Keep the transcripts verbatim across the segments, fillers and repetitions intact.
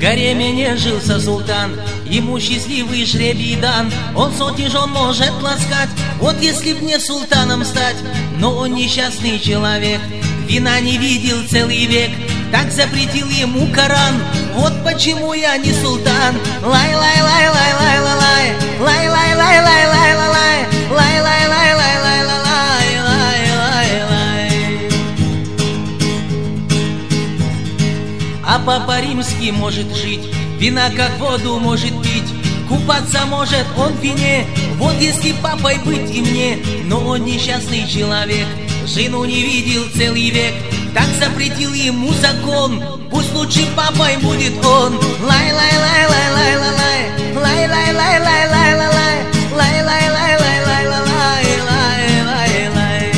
гареме не жился султан, ему счастливый жребий дан. Он сотни жен может ласкать, вот если б не султаном стать. Но он несчастный человек, вина не видел целый век, так запретил ему Коран. Вот почему я не султан. Лай-лай-лай-лай-лай-лай, лай-лай-лай-лай-лай-лай, лай-лай-лай-лай-лай-лай-лай. А папа римский может жить, вина как воду может пить, купаться может он в вине. Вот если папой быть и мне, но он несчастный человек, жену не видел целый век, так запретил ему закон. Пусть лучше папой будет он. Лай-лай-лай-лай-лай-лай, лай-лай-лай-лай-лай-лай, лай-лай-лай-лай-лай-лай-лай.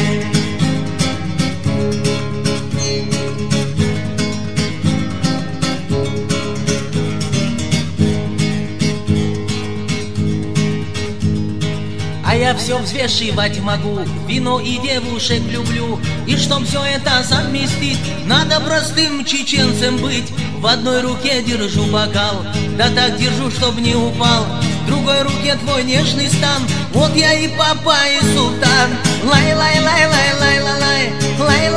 А я все взвешивать могу, вино и девушек люблю. И чтоб все это совместить, надо простым чеченцем быть. В одной руке держу бокал, да так держу, чтоб не упал. В другой руке твой нежный стан, вот я и папа, и султан. Лай-лай-лай-лай-лай-лай-лай, лай.